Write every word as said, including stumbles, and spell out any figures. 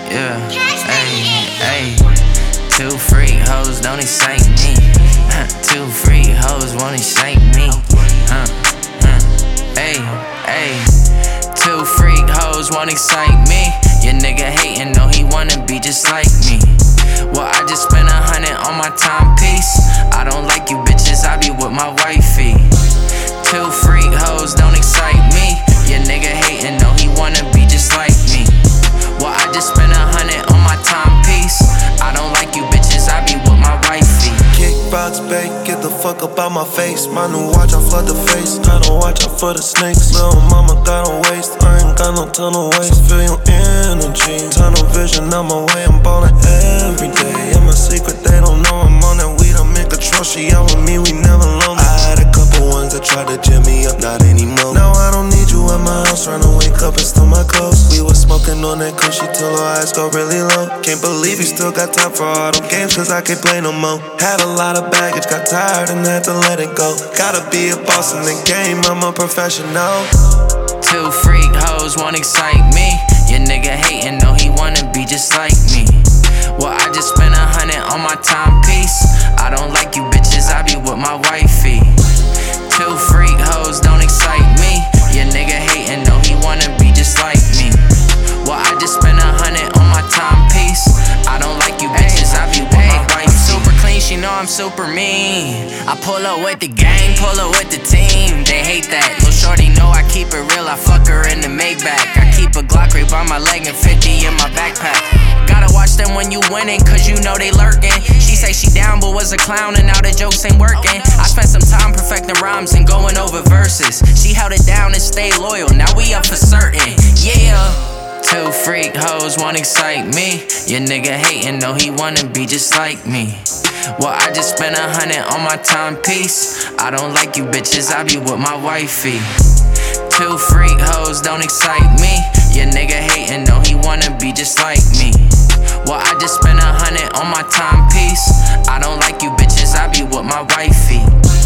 Yeah, ayy, ayy. Two freak hoes don't excite me. Two freak hoes won't excite me. Huh, huh. Ayy, ayy. Two freak hoes won't excite me. Your nigga hatin', know he wanna be just like me. Well, I just spent a hundred on my timepiece. I don't like you bitches, I be with my wifey. Two freak hoes don't excite me. Your nigga hatin', know he wanna be just like me. Well, I just spent a hundred on my timepiece. I don't like you bitches, I be with my wifey. Kickbox bait, get the fuck up out my face. My new watch, I flood the face. Gotta watch out for the snakes. Little mama got on waist. I ain't got no tunnel waist. I feel your energy. Tunnel vision out my way. I'm ballin' every day. And my secret, they don't know I'm on that weed. I'm in control. She out with me, we never lonely. I had a couple ones that tried to jam me up, not anymore. Now I don't need you at my house. Trying to wake up and steal my clothes. We was smoking on that cushy till our eyes go really low. Can't believe you still got time for all them games, cause I can't play no more. Had a lot of baggage, got tired and had to let it go. Gotta be a boss in the game, I'm a professional. Two freak hoes won't excite me. Your nigga hatin', know he wanna be just like me. Well, I just spent a hundred on my timepiece. I don't like you bitches, I be with my wifey. Two freak hoes don't excite me. Your nigga hatin', know he wanna be just like me. Well, I just spent a hundred on my timepiece. I don't like you bitches, I be with my wifey. Super clean, she know I'm super mean. I pull up with the gang, pull up with the team. They hate that, little shorty know I keep it real. I fuck her in the Maybach. I keep a Glock right by my leg and fifty in my backpack. Gotta watch them when you winning, cause you know they lurking. She say she down but was a clown and now the jokes ain't working. I spent some time perfecting rhymes and going over verses. She held it down and stayed loyal, now we up for certain. Yeah. Two freak hoes won't excite me. Your nigga hatin', know he wanna be just like me. Well, I just spent a hundred on my timepiece. I don't like you bitches, I be with my wifey. Two freak hoes don't excite me. Your nigga hatin', know he wanna be just like me. Well, I just spent a hundred on my timepiece. I don't like you bitches, I be with my wifey.